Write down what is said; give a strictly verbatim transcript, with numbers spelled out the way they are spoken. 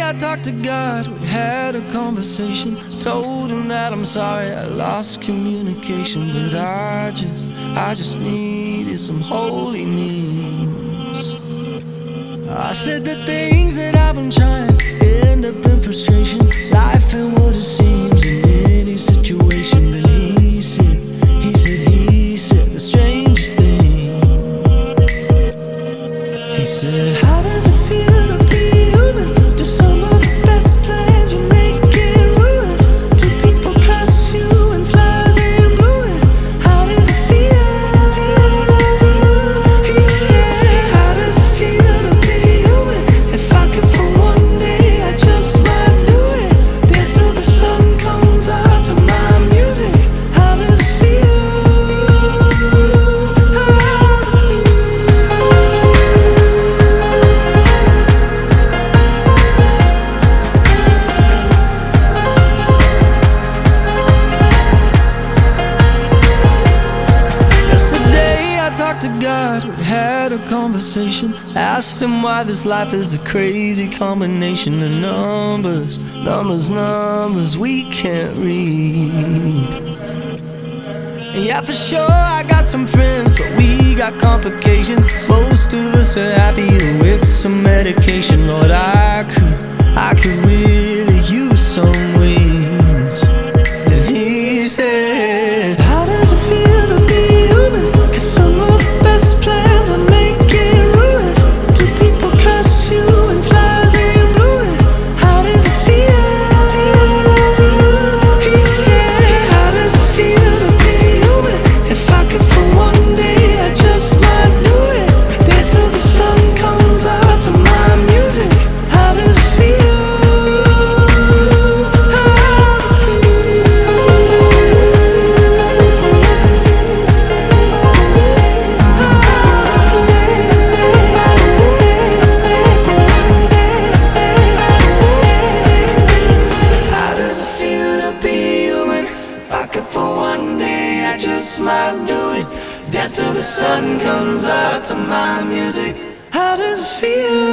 I talked to God, we had a conversation. Told him that I'm sorry I lost communication, but I just, I just needed some holy means. I said the things that I've been trying end up in frustration. Life ain't what it seems in any situation. Then he said, he said, he said the strangest thing. He said, how does it feel to be human? Do some of the best plans you make get ruined? Do people cuss you and flies ain't blowing? How does it feel? He said, how does it feel to be human? If I could for one day, I just might do it. Dance till the sun comes out to my music. How does it feel? To God, we had a conversation. Asked him why this life is a crazy combination of numbers, numbers, numbers we can't read. And yeah, for sure I got some friends, but we got complications. Most of us are happier with some medication. Lord, I could, I could really use some wings. And he said, how does it feel to be human? 'Cause some of the best plans I make get ruined. Do people cuss you and flies ain't blowing? How does it feel? He said, how does it feel to be human? If I could for one day, I just might do it. Dance till the sun comes out to my music. How does it feel? Just might do it. Dance till the sun comes out to my music. How does it feel?